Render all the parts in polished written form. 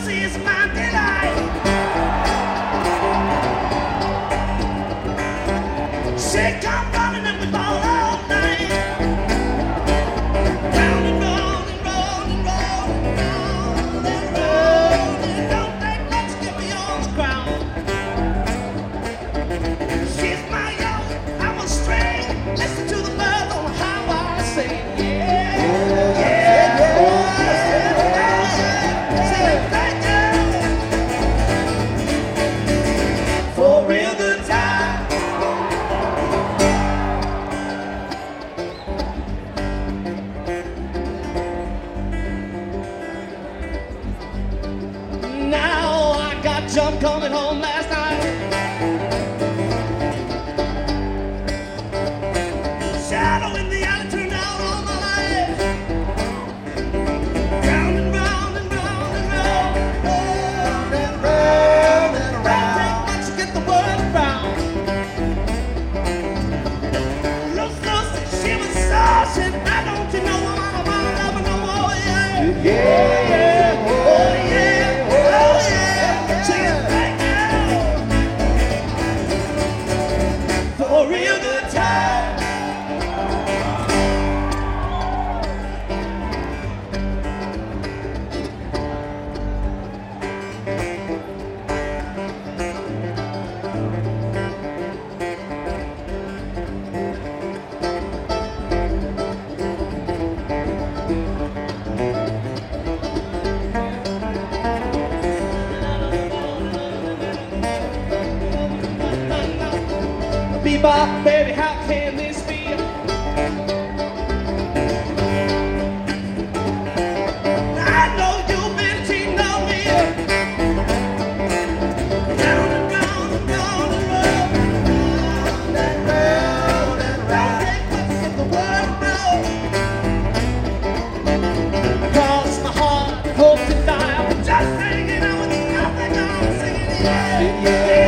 pussy is my delight. She come running and we ball all night. Round and round and round and round and round and round. It don't take much to get me on the ground. She's my young, I'm a string. Listen to the birds on how I sing. Yeah, yeah, sing it, thank you for a real good time. Now I got Jump coming home last night. Shadow in the alley turned out all my life. Round and round and round and round, round and round and round. Don't take much to get the word around. Lucy, she was saucing. I don't you know I'm on a lover no more, yeah. Yeah, yeah, oh yeah, oh yeah. Sing it back now for a real good time. Bebop, baby, how can this be? I know you've been cheating on me. Round and round and round and round, round and round and round. Don't take much to get the word around. Cross my heart, hope to die. I'm just hanging out with nothing. I'm singing, yeah, yeah, yeah.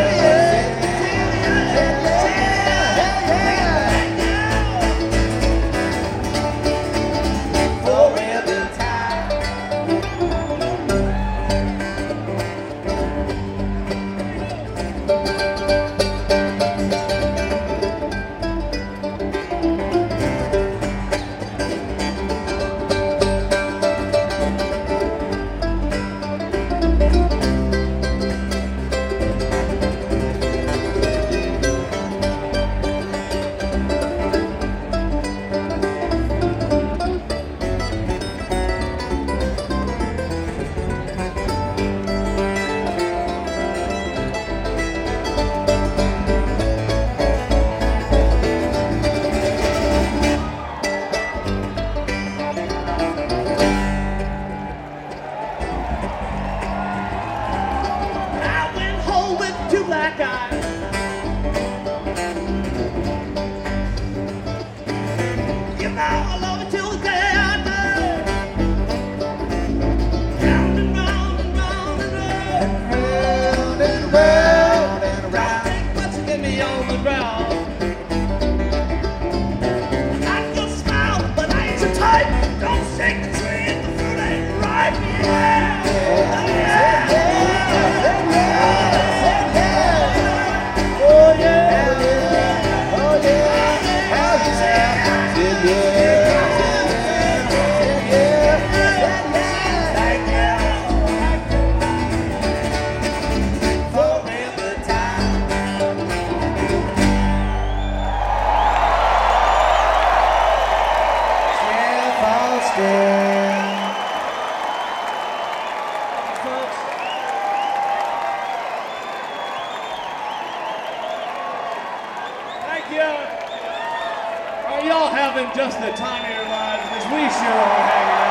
Black eyes. You know I love it till the day I die. Round and round and round and round and round and round. Don't take much to get me on the ground. I can smile, but I ain't your type. Don't shake the tree if the fruit ain't ripe. Yeah, yeah, yeah. Thank you. Are y'all having just the time of your lives as we sure are having?